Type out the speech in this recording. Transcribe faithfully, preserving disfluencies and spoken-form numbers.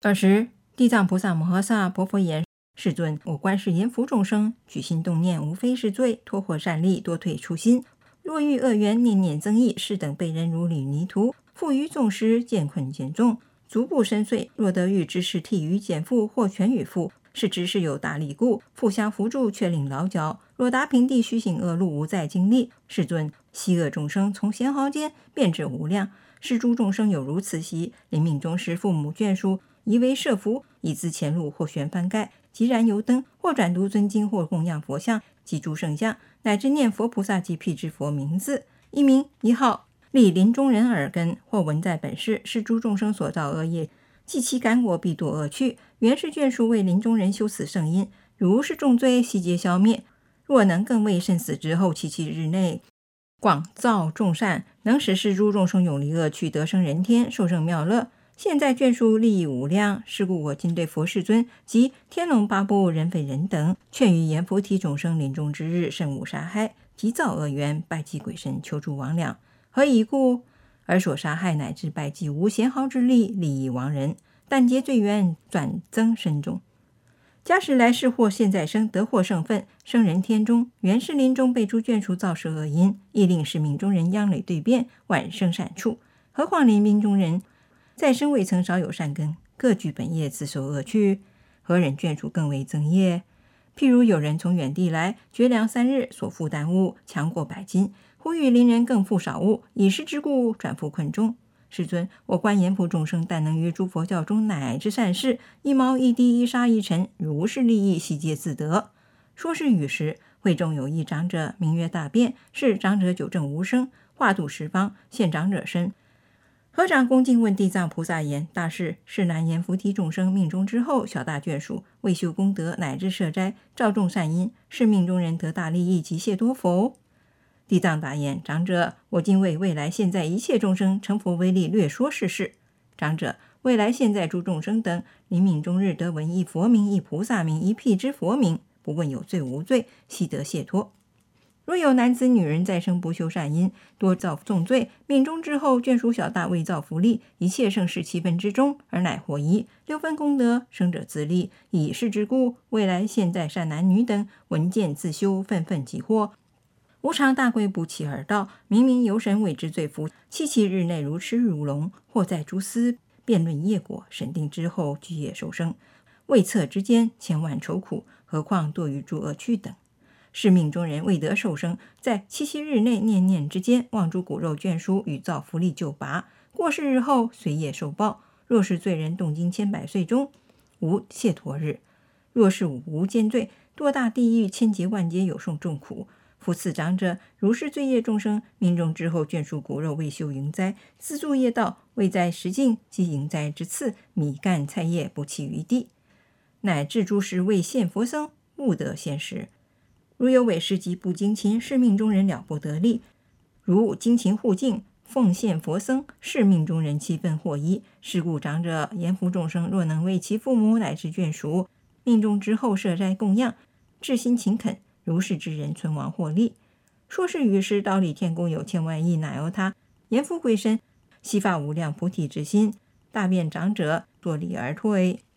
尔时地藏菩萨摩诃萨婆佛言：世尊，我观世阎浮众生，举心动念，无非是罪，脱获善利，多退初心。若遇恶缘，念念增益，是等被人如履泥途，负于众时，见困见重，足不深邃。若得遇知识替于减负，或全与负，是知识有大力故，互相扶助，却令劳脚。若达平地，虚行恶路，无再经历。世尊，昔恶众生从贤豪间变至无量，是诸众生有如此习，临命终时，父母眷属宜为设福，以资前路，或悬幡盖，即燃油灯，或转读尊经，或供养佛像及诸圣像，乃至念佛菩萨及辟支佛名字，一名一号，立临终人耳根，或闻在本世，是诸众生所造恶业，既其感果，必堕恶趣。原是眷属为临终人修此圣因，如是重罪悉皆消灭。若能更为甚死之后七七日内广造众善，能使是诸众生永离恶趣，得生人天，受生妙乐。现在眷属利益无量，是故我今对佛世尊及天龙八部人非人等，劝于阎浮提众生临终之日，慎勿杀害，即造恶缘，拜祭鬼神，求助亡两。何以故？而所杀害乃至拜祭无贤豪之力，利益亡人，但结罪缘，转增身中。假使来世或现在生，得获圣分，生人天中，原是临终被诸眷属造设恶因，亦令是命中人殃累对变，晚生善处。何况临命中人再生未曾少有善根，各具本业，自受恶趣，何忍眷属更为增业？譬如有人从远地来，绝粮三日，所负担物强过百斤，呼吁邻人更负少物，以是之故转负困中。世尊，我观阎浮众生，但能于诸佛教中乃至善事，一毛一滴，一沙一尘，如是利益，悉皆自得。说是语时，会中有一长者，名曰大辩，是长者久证无生，化度十方，现长者身。合掌恭敬问地藏菩萨言：大士，是南阎浮提众生命中之后，小大眷属为修功德，乃至设斋，照众善因，是命中人得大利益及解脱否？地藏答言：长者，我今为未来现在一切众生成佛为例，略说是事。长者，未来现在诸众生等，临命终日得闻一佛名，一菩萨名，一辟支佛名，不问有罪无罪，悉得解脱。若有男子女人再生不修善因，多造重罪，命中之后，眷属小大未造福利，一切盛世七分之中，而乃获一六分功德，生者自利。以是之故，未来现在善男女等闻见自修，愤愤即获。无常大贵不期而到，明明有神为之罪福，七七日内如痴如聋，或在诸司辩论业果，审定之后具业受生，未测之间千万愁苦，何况堕于诸恶趣等。是命中人未得受生，在七七日内念念之间，望诸骨肉眷属与造福利就拔，过世日后随业受报。若是罪人动经千百岁中，无解脱日；若是无间罪，堕大地狱千劫万劫，有受众苦。夫此长者，如是罪业众生，命中之后，眷属骨肉未修营灾，自助业道，未在实境及营灾之次，米干菜叶不弃于地，乃至诸时未现佛僧，勿得现时。如有违事及不精勤，是命中人了不得利；如精勤护净，奉献佛僧，是命中人七分获一。是故长者阎浮众生，若能为其父母乃至眷属，命中之后设斋供养，至心勤恳，如是之人存亡获利。说是语时，刀里天宫有千万亿那由他阎浮鬼神，悉发无量菩提之心，大辩长者作礼而退。